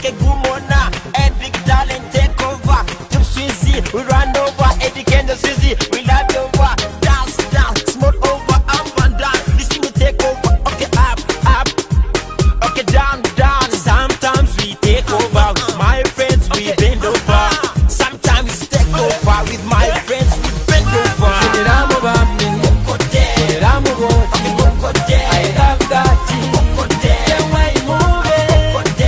okay, good morning. Big talent take over. Jump Swizzy, we run over. Eddie Kendall Swizzy, we love you over. Dance, dance, small over, up and down. This thing will take over. Okay, up, up. Okay, down, down. Sometimes we take over. With my friends, we bend over. Sometimes we take over. With my friends, we bend over. I love that thing. The way you move it.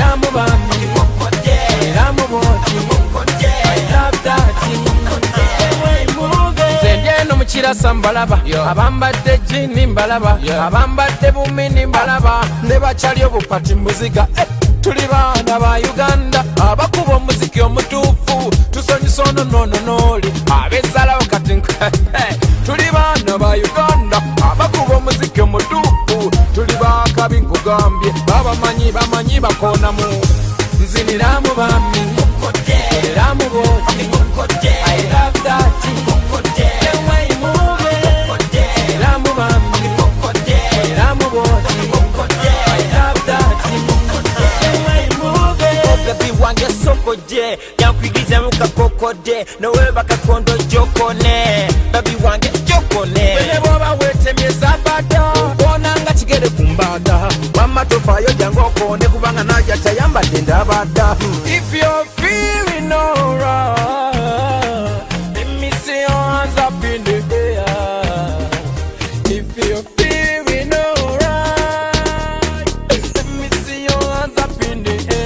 Chira sambalaba abambadde jini mbalaba abambadde bumini mbalaba ne bachali obupati muziga tuli baana ba Uganda abakuba omuziki omutuufu tusonyisa ono nonoli abezalawo kati tuli baana ba Uganda abakuba omuziki omutuufu tuli bakabi nkugambye bamanyi bakonamu nziniramu bami nziniramu boti I love that sokode yankwigiza mukakokode nowe bakakondo jokone baby wange jokone bene boba wetemye sabada bonanga kigere kumbada mama tofayo jango okone kubanga naja tayambadde ndabada if you're feeling alright let me see your hands up in the air if you're feeling alright let me see your hands up in the air.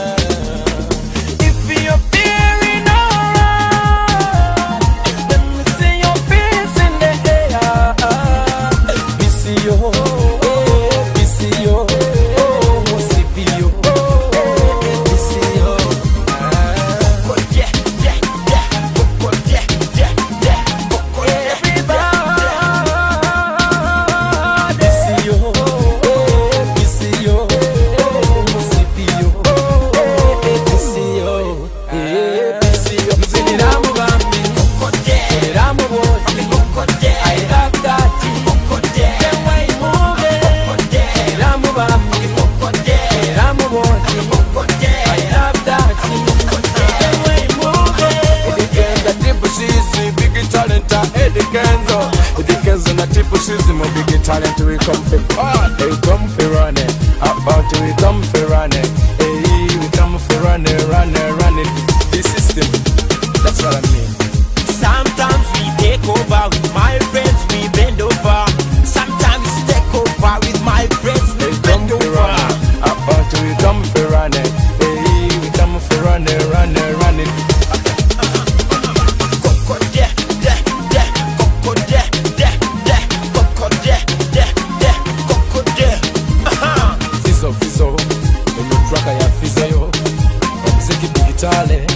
Eddie Kenzo na Triple C's mo big talent we come for we come for running about we come for running hey we come for running the system that's what I mean. Sometimes we take over with my friends we bend over. Sometimes we take over with my friends we bend over. About we come for running hey we come for running Fizo, when you track a ya fizo yo, mziki digitale.